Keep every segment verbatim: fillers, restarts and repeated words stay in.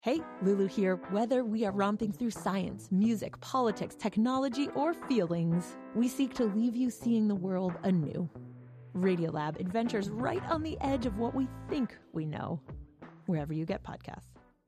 Hey, Lulu here. Whether we are romping through science, music, politics, technology, or feelings, we seek to leave you seeing the world anew. Radiolab adventures right on the edge of what we think we know, wherever you get podcasts.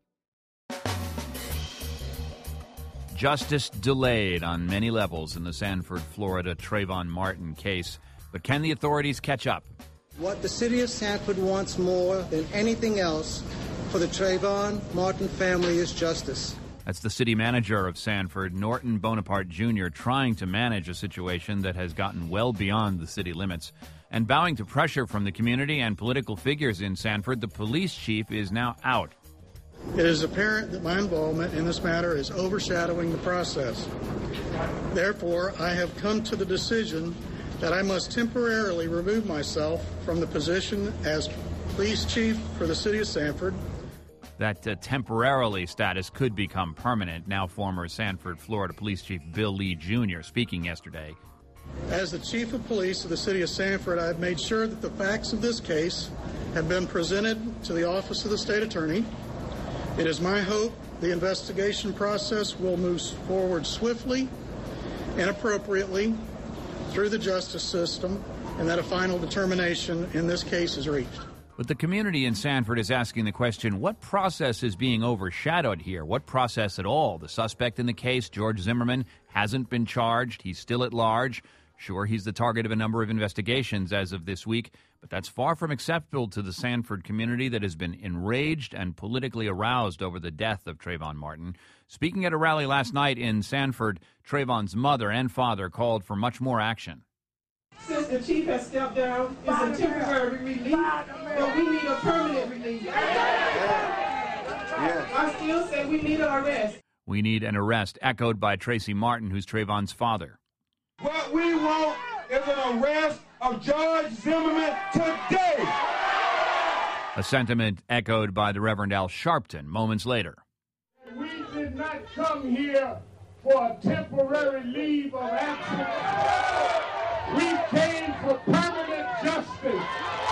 Justice delayed on many levels in the Sanford, Florida Trayvon Martin case. But can the authorities catch up? What the city of Sanford wants more than anything else for the Trayvon Martin family is justice. That's the city manager of Sanford, Norton Bonaparte Junior, trying to manage a situation that has gotten well beyond the city limits. And bowing to pressure from the community and political figures in Sanford, the police chief is now out. It is apparent that my involvement in this matter is overshadowing the process. Therefore, I have come to the decision that I must temporarily remove myself from the position as police chief for the city of Sanford. That uh, temporarily status could become permanent. Now former Sanford, Florida Police Chief Bill Lee Junior speaking yesterday. As the chief of police of the city of Sanford, I have made sure that the facts of this case have been presented to the office of the state attorney. It is my hope the investigation process will move forward swiftly and appropriately through the justice system, and that a final determination in this case is reached. But the community in Sanford is asking the question, what process is being overshadowed here? What process at all? The suspect in the case, George Zimmerman, hasn't been charged. He's still at large. Sure, he's the target of a number of investigations as of this week, but that's far from acceptable to the Sanford community that has been enraged and politically aroused over the death of Trayvon Martin. Speaking at a rally last night in Sanford, Trayvon's mother and father called for much more action. Since the chief has stepped down, it's a temporary relief, but we need a permanent relief. I still say we need an arrest. We need an arrest, echoed by Tracy Martin, who's Trayvon's father. What we want is an arrest of George Zimmerman today. A sentiment echoed by the Reverend Al Sharpton moments later. We did not come here for a temporary leave of absence. We came for permanent justice.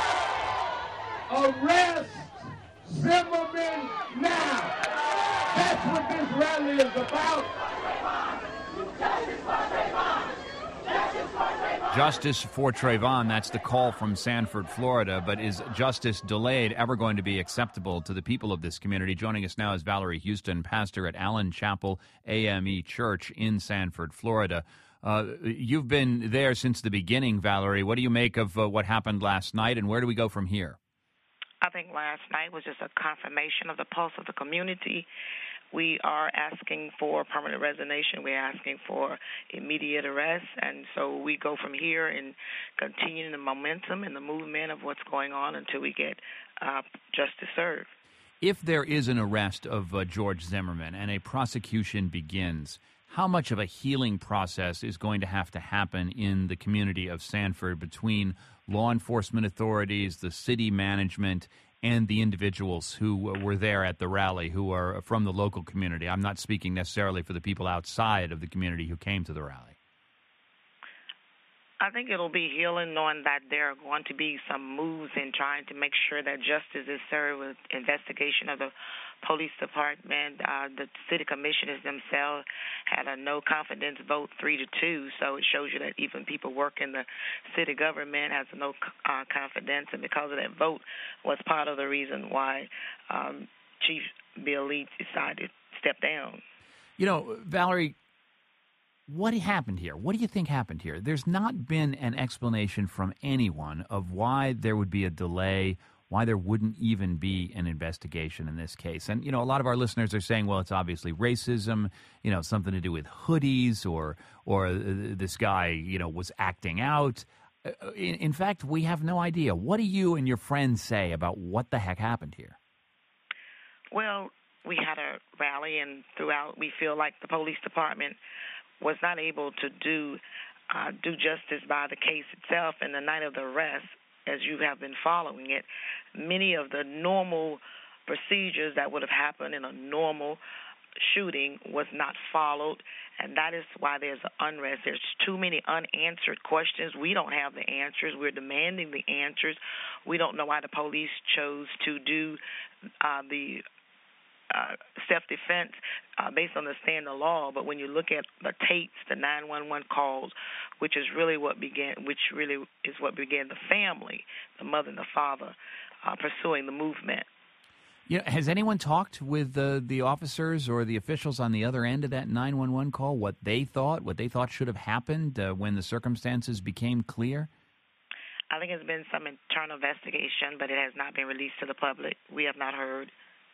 Arrest Zimmerman now. That's what this rally is about. Justice for Trayvon, that's the call from Sanford, Florida. But is justice delayed ever going to be acceptable to the people of this community? Joining us now is Valerie Houston, pastor at Allen Chapel A M E Church in Sanford, Florida. Uh, you've been there since the beginning, Valerie. What do you make of uh, what happened last night, and where do we go from here? I think last night was just a confirmation of the pulse of the community. We are asking for permanent resignation. We're asking for immediate arrest. And so we go from here and continue the momentum and the movement of what's going on until we get uh, justice served. If there is an arrest of uh, George Zimmerman and a prosecution begins, how much of a healing process is going to have to happen in the community of Sanford between law enforcement authorities, the city management, and the individuals who were there at the rally, who are from the local community? I'm not speaking necessarily for the people outside of the community who came to the rally. I think it'll be healing knowing that there are going to be some moves in trying to make sure that justice is served with investigation of the police department. Uh, the city commissioners themselves had a no confidence vote three to two, so it shows you that even people working the city government has no uh, confidence, and because of that vote was part of the reason why um, Chief Bill Lee decided to step down. You know, Valerie, what happened here? What do you think happened here? There's not been an explanation from anyone of why there would be a delay, why there wouldn't even be an investigation in this case. And, you know, a lot of our listeners are saying, well, it's obviously racism, you know, something to do with hoodies, or or this guy, you know, was acting out. In, in fact, we have no idea. What do you and your friends say about what the heck happened here? Well, we had a rally, and throughout we feel like the police department was not able to do uh, do justice by the case itself. And the night of the arrest, as you have been following it, many of the normal procedures that would have happened in a normal shooting was not followed, and that is why there's an unrest. There's too many unanswered questions. We don't have the answers. We're demanding the answers. We don't know why the police chose to do uh, the uh, self-defense uh, based on the stand of law. But when you look at the tapes, the nine one one calls, which is really what began, which really is what began the family, the mother and the father, uh, pursuing the movement. You know, has anyone talked with uh, the officers or the officials on the other end of that nine one one call, what they thought, what they thought should have happened uh, when the circumstances became clear? I think it's been some internal investigation, but it has not been released to the public. We have not heard.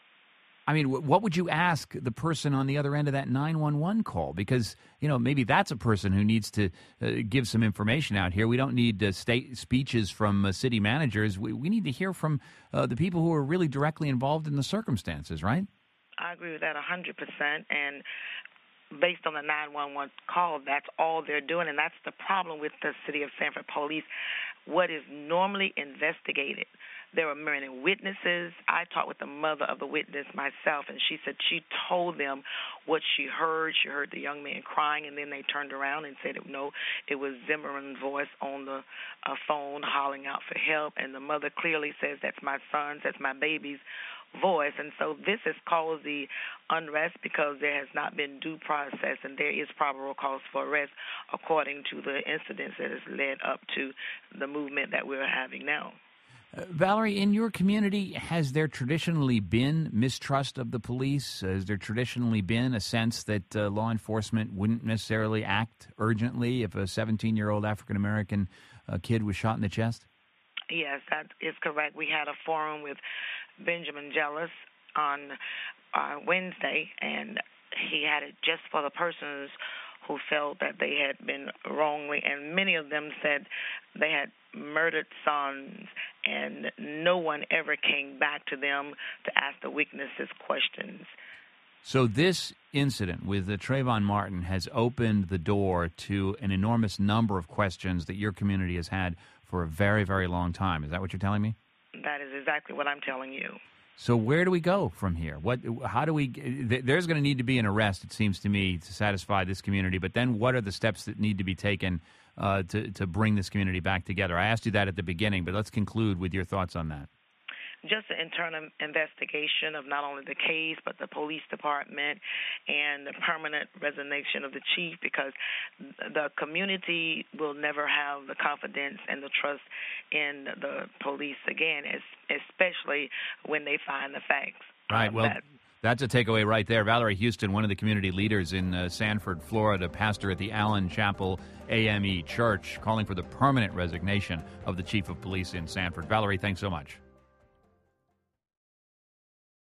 I mean, what would you ask the person on the other end of that nine one one call? Because, you know, maybe that's a person who needs to uh, give some information out here. We don't need uh, state speeches from uh, city managers. We, we need to hear from uh, the people who are really directly involved in the circumstances, right? I agree with that one hundred percent. And based on the nine one one call, that's all they're doing. And that's the problem with the City of Sanford Police. What is normally investigated, there were many witnesses. I talked with the mother of the witness myself, and she said she told them what she heard. She heard the young man crying, and then they turned around and said, no, it was Zimmerman's voice on the uh, phone hollering out for help. And the mother clearly says, that's my son's, that's my baby's voice. And so this has caused the unrest because there has not been due process, and there is probable cause for arrest according to the incidents that has led up to the movement that we're having now. Uh, Valerie, in your community, has there traditionally been mistrust of the police? Has there traditionally been a sense that uh, law enforcement wouldn't necessarily act urgently if a seventeen-year-old African-American uh, kid was shot in the chest? Yes, that is correct. We had a forum with Benjamin Jealous on uh, Wednesday, and he had it just for the persons who felt that they had been wrongly, and many of them said they had murdered sons, and no one ever came back to them to ask the witnesses questions. So this incident with the Trayvon Martin has opened the door to an enormous number of questions that your community has had for a very, very long time. Is that what you're telling me? That is exactly what I'm telling you. So where do we go from here? What? How do we? There's going to need to be an arrest, it seems to me, to satisfy this community. But then, what are the steps that need to be taken uh, to to bring this community back together? I asked you that at the beginning, but let's conclude with your thoughts on that. Just an internal investigation of not only the case, but the police department and the permanent resignation of the chief, because the community will never have the confidence and the trust in the police again, especially when they find the facts. Right. Um, well, that, that's a takeaway right there. Valerie Houston, one of the community leaders in uh, Sanford, Florida, pastor at the Allen Chapel A M E Church, calling for the permanent resignation of the chief of police in Sanford. Valerie, thanks so much.